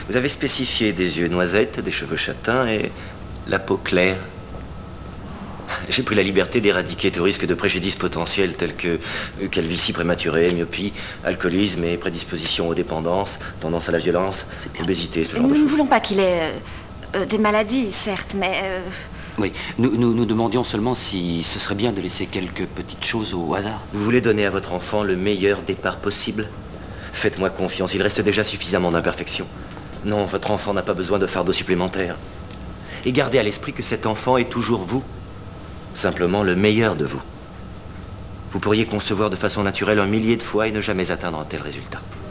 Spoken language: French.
Vous avez spécifié des yeux noisettes, des cheveux châtains et la peau claire. J'ai pris la liberté d'éradiquer tout risque de préjudice potentiel tels que calvitie prématurée, myopie, alcoolisme et prédisposition aux dépendances, tendance à la violence, obésité, ce genre de Nous choses. ne voulons pas qu'il ait des maladies, certes, mais... Oui, nous demandions seulement si ce serait bien de laisser quelques petites choses au hasard. Vous voulez donner à votre enfant le meilleur départ possible? Faites-moi confiance, il reste déjà suffisamment d'imperfections. Non, votre enfant n'a pas besoin de fardeau supplémentaire. Et gardez à l'esprit que cet enfant est toujours vous. Simplement le meilleur de vous. Vous pourriez concevoir de façon naturelle 1 millier de fois et ne jamais atteindre un tel résultat.